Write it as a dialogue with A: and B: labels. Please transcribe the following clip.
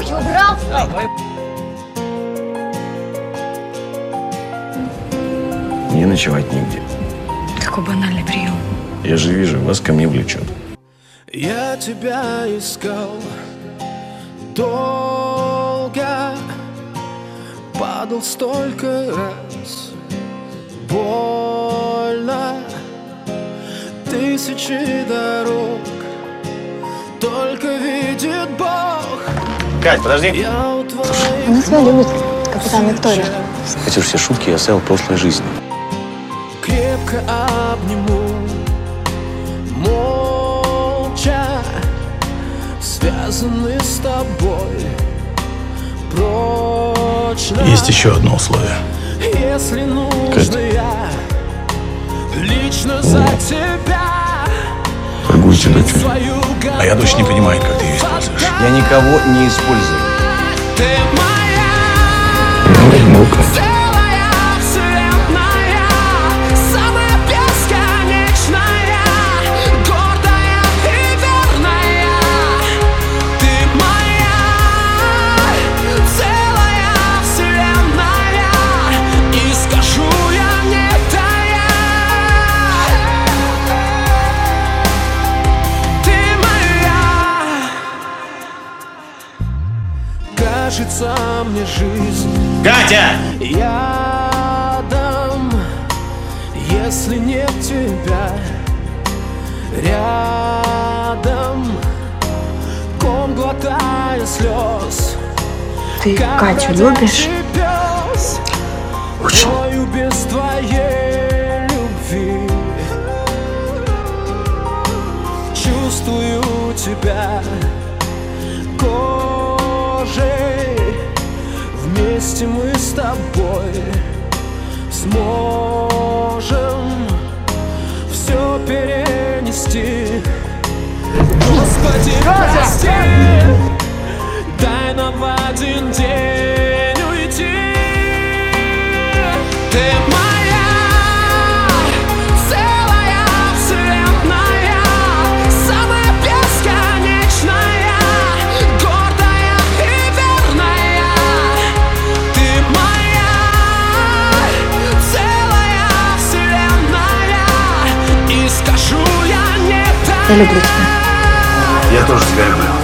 A: Руки убрал?
B: Не ночевать нигде.
A: Какой банальный прием.
B: Я же вижу, вас ко мне влечет.
C: Я тебя искал долго, падал столько раз, больно, тысячи дорог, только видит Бог.
B: Кать, подожди.
A: Она тебя любит, капитан Виктория.
B: Эти все шутки я оставил в прошлой жизни.
C: Крепко обниму, молча, связаны с тобой прочно.
D: Есть еще одно условие.
C: Если нужно,
B: Катя.
C: я лично за тебя.
B: Торгуйте дочь.
D: А я дочь не понимает, как ты ее используешь.
B: Я никого не использую.
C: Ты моя,
B: Ну-ка.
C: целая вселенная, самая бесконечная, гордая и верная. Ты моя, целая вселенная, и скажу я не тая. Ты моя. Кажется мне жизнь
B: Катя!
C: я дам, если нет тебя рядом, ком глотая слез.
A: Ты
C: Как
A: Катю
C: бродячий
A: любишь?
C: пес, вою без твоей любви. Чувствую тебя кожей, вместе мы с тобой сможем все перенести. Господи, прости, дай нам в один день уйти. Ты моя, целая вселенная, самая бесконечная, гордая и верная. Ты моя, целая вселенная, и скажу я не так.
A: Я люблю тебя.
B: Я тоже тебя люблю.